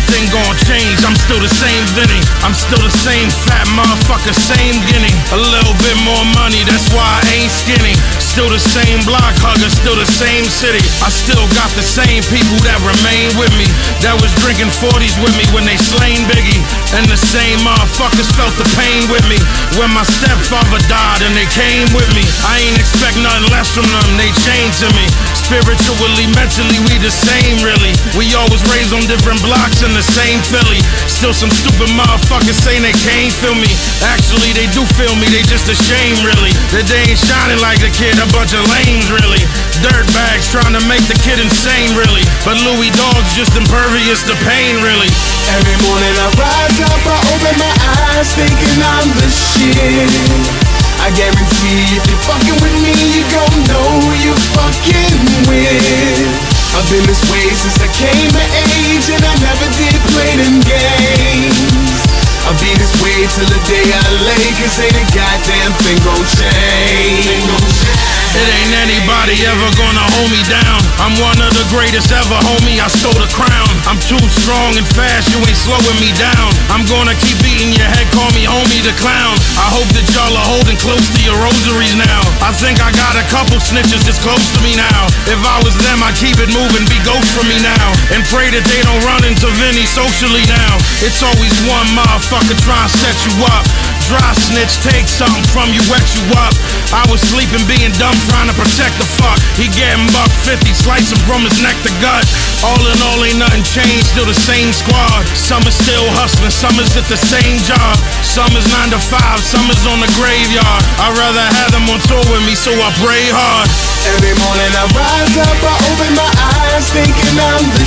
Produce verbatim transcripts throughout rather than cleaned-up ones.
Everything gon' change, I'm still the same Vinny. I'm still the same fat motherfucker, same guinea. A little bit more money, that's why I ain't skinny. Still the same block hugger, still the same city. I still got the same people that remain with me, that was drinking forties with me when they slain Biggie. And the same motherfuckers felt the pain with me when my stepfather died and they came with me. I ain't expect nothing less from them, they changed to me. Spiritually, mentally, we the same really. We always raised on different blocks in the same Philly. Still some stupid motherfuckers saying they can't feel me. Actually, they do feel me, they just ashamed really. That they ain't shining like the kid, a bunch of lames really. Dirtbags trying to make the kid insane really. But Louis Dog's just impervious to pain really. Every morning I rise up, I open my eyes thinking I'm the shit. I guarantee if you're fucking with me, you gon' know who you're fucking with. I've been this way since I came of age, and I never did play them games. I'll be this way till the day I lay, cause ain't a goddamn thing gon' change. It ain't anybody ever gonna hold me down. I'm one of the greatest ever, homie, I stole the crown. I'm too strong and fast, you ain't slowing me down. I'm gonna keep beating your head, call me homie the clown. I hope that y'all are holding close to your rosaries now. I think I got a couple snitches that's close to me now. If I was them, I'd keep it moving, be ghosts for me now. And pray that they don't run into Vinny socially now. It's always one motherfucker trying to set you up. Dry snitch, take something from you, wet you up. I was sleeping, being dumb, trying to protect the fuck. He getting buck fifty, slice him from his neck to gut. All in all, ain't nothing changed, still the same squad. Some is still hustling, some is at the same job. Some is nine to five, some is on the graveyard. I'd rather have them on tour with me, so I pray hard. Every morning I rise up, I open my eyes thinking I'm the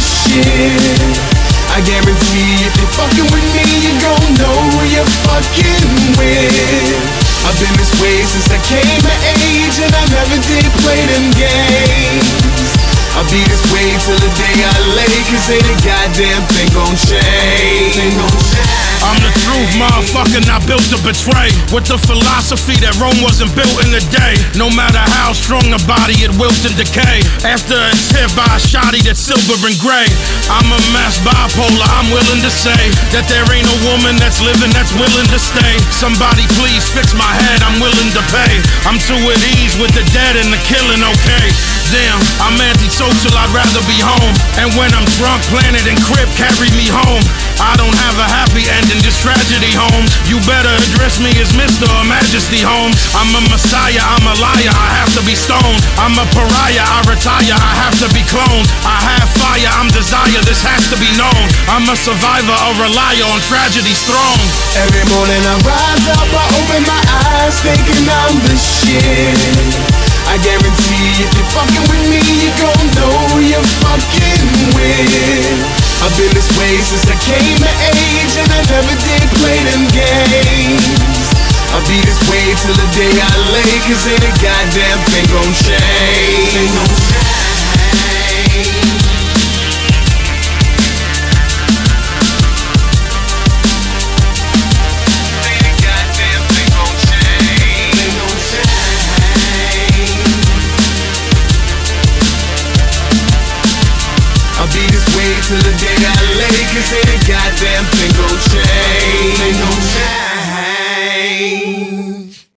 shit. I guarantee if you're fucking with me, you gon' know who you're fucking with. I've been this way since I came of age, and I never did play them games. I'll be this way till the day I lay, cause ain't a goddamn thing gon' change. I'm the truth, motherfucker, not built to betray. With the philosophy that Rome wasn't built in a day. No matter how strong a body, it wilts and decay. After it's hit by a shotty that's silver and gray. I'm a mass bipolar, I'm willing to say that there ain't a woman that's living that's willing to stay. Somebody please fix my head, I'm willing to pay. I'm too at ease with the dead and the killing, okay. Damn, I'm antisocial, I'd rather be home. And when I'm drunk, Planet and Crib carry me home. I don't have a happy ending, just tragedy, Holmes. You better address me as Mister or Majesty, Holmes. I'm a messiah, I'm a liar, I have to be stoned. I'm a pariah, I retire, I have to be cloned. I have fire, I'm desire, this has to be known. I'm a survivor, a relier on tragedy's throne. Every morning I rise up, I open my eyes thinking I'm the shit. I guarantee if you're fucking with me, you gon' know who you're fucking with. I've been this way since I came of age, and I never did play them games. I'll be this way till the day I lay, cause ain't a goddamn thing gon' change.